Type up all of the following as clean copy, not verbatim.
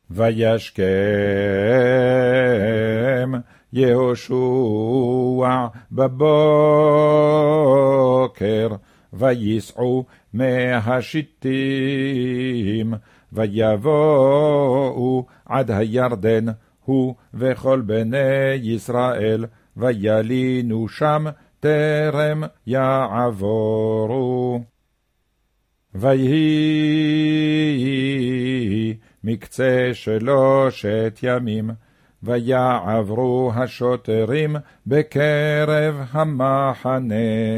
וישכם יהושע בבוקר, וייסעו מהשיטים, ויבואו עד הירדן, הוא וכל בני ישראל, וילינו שם טרם יעבורו. ויהי מקצה 3 ימים, ויעברו השוטרים בקרב המחנה.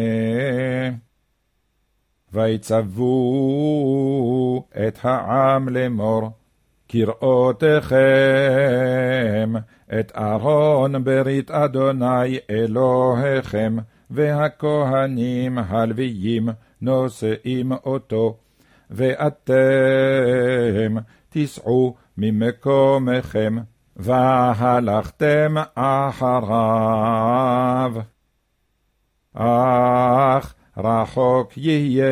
ויצוו את העם לאמור, כראותכם את אהרון ברית אדוני אלוהיכם, והכהנים הלוויים נושאים אותו, ואתם תיסעו ממקומכם, והלכתם אחריו. אך רחוק יהיה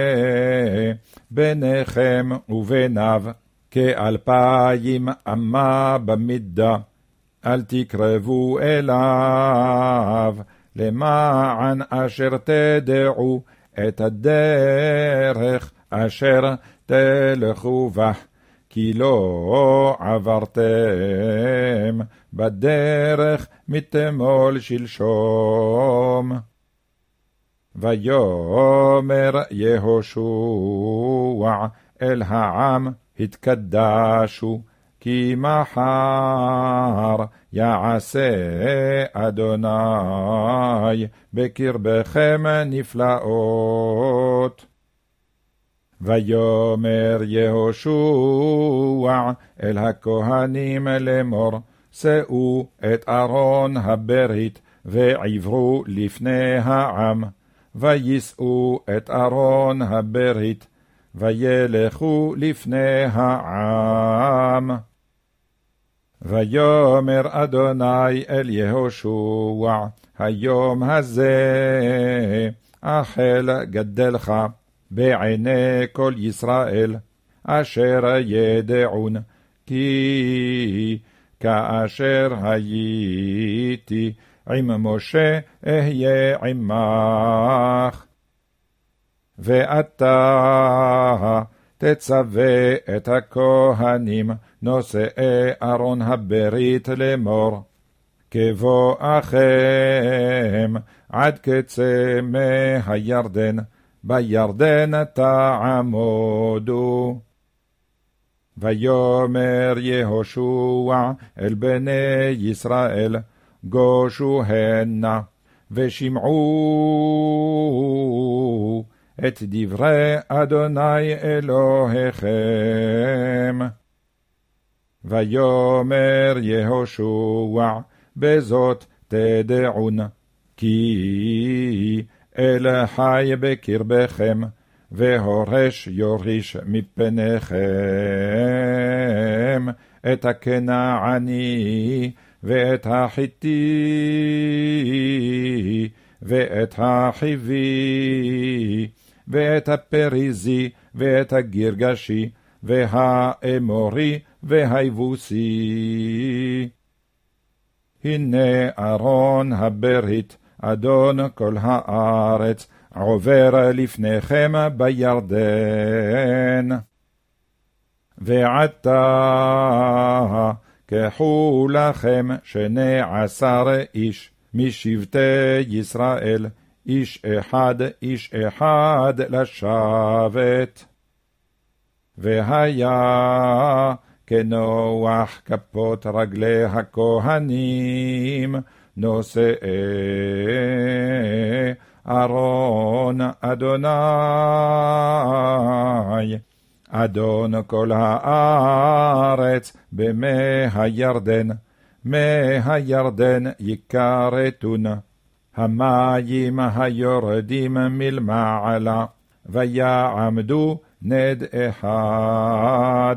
ביניכם וביניו, 2,000 אמה במידה, אל תקרבו אליו, למען אשר תדעו את הדרך אשר תלכו בה, כי לא עברתם בדרך מתמול שלשום. ויאמר יהושע אל העם, התקדשו, כי מחר יעשה אדוני בקרבכם נפלאות. ויאמר יהושע אל הכהנים לאמור, שאו את ארון הברית ועברו לפני העם, ויישאו את ארון הברית, וילכו לפני העם. ויאמר אדוני אל יהושע, היום הזה החל גדלך בעיני כל ישראל, אשר ידעון, כי כאשר הייתי עם משה אהיה עמך. ואתה תצווה את הכהנים נושאי ארון הברית לאמור, כבואכם עד קצה מי הירדן, בירדן תעמודו. ויאמר יהושע אל בני ישראל, גושו הנה, ושמעו את דברי אדוני אלוהיכם. ויאמר יהושע, בזאת תדעון, כי אל חי בקרבכם, והורש יוריש מפניכם את הכנעני, ואת החיתי, ואת החיבי, ואת הפריזי, ואת הגרגשי, והאמורי, והיבוסי. הנה ארון הברית, אדון כל הארץ, עובר לפניכם בירדן. ועתה קחו לכם 12 איש משבטי ישראל, איש אחד לשבת. והיה כנוח כפות רגלי הכהנים, נושאי ארון אדוני, אדון כל הארץ במי הירדן, מי הירדן יכרתון, המים היורדים מלמעלה, ויעמדו נד אחד.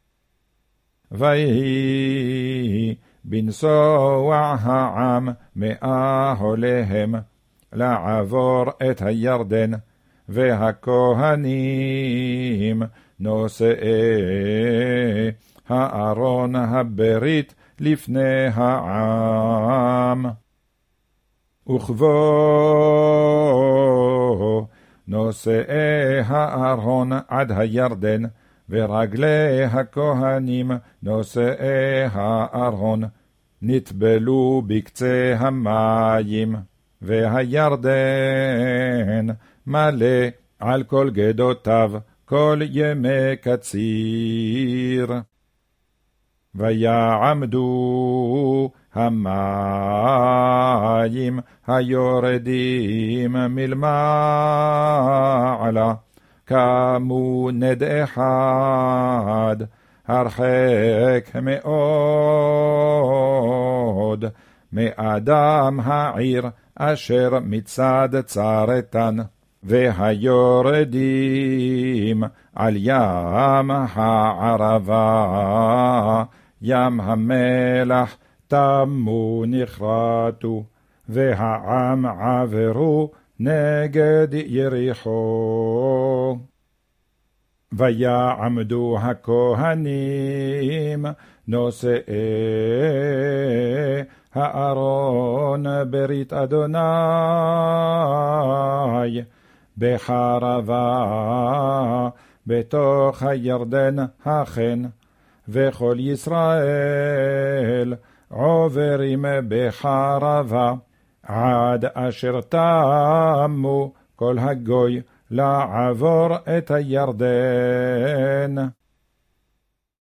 ויהי בנסוע העם מאהליהם לעבור את הירדן, והכהנים נושאי הארון הברית לפני העם. וכבוא נושאי הארון עד הירדן, ורגלי הכהנים נושאי הארון נטבלו בקצה המים, והירדן מלא על כל גדותיו כל ימי קציר. ויעמדו המים היורדים מלמעלה כמו נד אחד, הרחק מאוד מאדם העיר אשר מצד צרתן, והיורדים על ים הערבה, ים המלח תמו נחרטו, והעם עברו נגד יריחו. ויעמדו הכהנים נושאי הארון ברית אדוני בחרבה בתוך הירדן החן, וכל ישראל עוברים בחרבה עד אשר תמו כל הגוי לעבור את הירדן.